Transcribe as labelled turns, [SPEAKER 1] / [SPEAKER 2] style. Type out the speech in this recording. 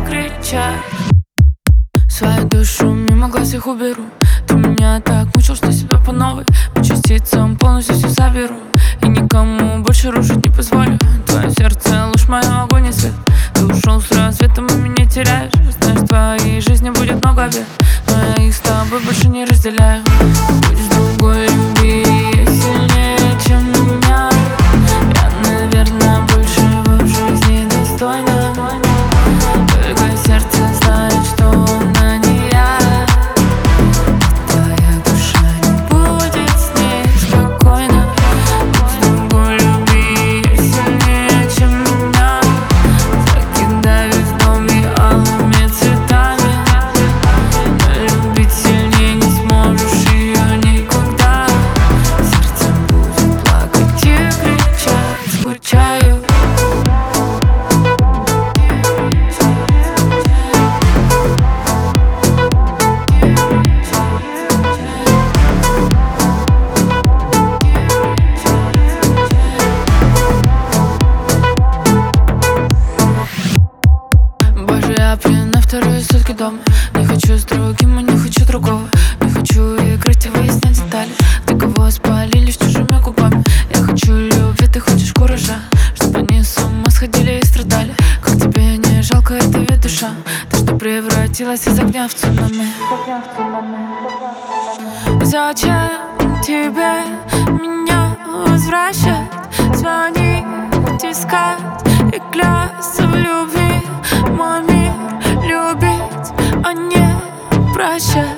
[SPEAKER 1] кричать. Свою душу мимо глаз их уберу. Ты меня так мучил, что себя по новой по частицам полностью все заберу. И никому больше рушить не позволю. Твое сердце ложь, мое огонь и свет. Ты ушел с рассветом и меня теряешь. Знаешь, в твоей жизни будет много бед, но я их с тобой больше не разделяю. Будь с другой, люби сильнее, чем меня. Я, наверное, больше в жизни достойна. Только сердце знает, что она не я. Твоя душа не будет с ней спокойно. Будь с другой, люби сильнее, чем меня. Закидай весь дом и алыми цветами. Но любить сильнее не сможешь ее никогда. Сердце будет плакать и кричать, скучаю. Боже, я пьяна вторые сутки дома. Не хочу с другим, и не хочу другого. Не хочу играть и выяснять детали. Ты кого спалили с чужими губами. Я хочу любви, ты хочешь куража. Чтобы они с ума сходили и страдали. Как тебе не жалко, это ведь душа. Ты что превратилась из огня в цунами. Зачем тебе меня возвращать? Звонить, искать и клясться в любви. Мой мир любить, а не прощать.